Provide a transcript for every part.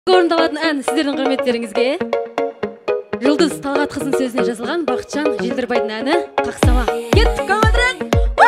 Орындалатын ән сіздердің құрметтеріңізге Жұлдыз Талғатқызының сөзіне жазылған Бақытжан Желдірбайдың әні «Қақсама». Кеттік, командирек!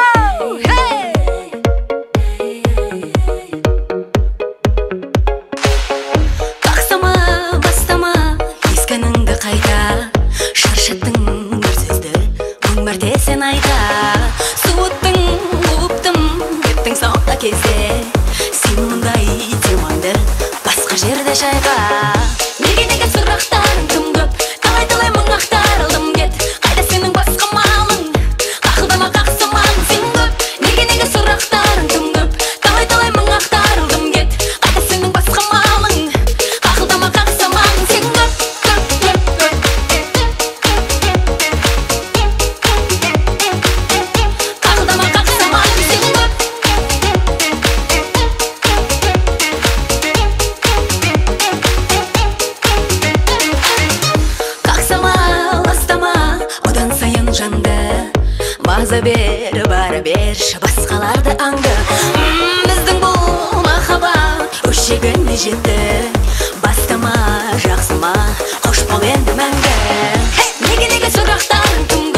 Қақсама, бастама, ескініңді қайта, шаршаттың бір сөзді мың мәрте сен айта. Суыттың, ұлыптым, кеттің соңғы кезде, сен мұндай темаңды басқа жерде шайға. Неге сұрақтарың тым көп, талай мың ақтарылдым кет. Қайда сенің басқа малың, ақылдама қақсамаң сен көп. Неге сұрақтарың тым көп, талай мың ақтарылдым кет. Қайда сенің басқа малың, ақылдама қақсамаң сен көп. Ақылдама қақсамаң сен көп. Жанды маза бер, бара берші басқаларды аңды. Біздің бұл махаббат өшегіне жетті. Бастама, жақсыма, қош бол енді мәңгі. Неге сұрақтарың тым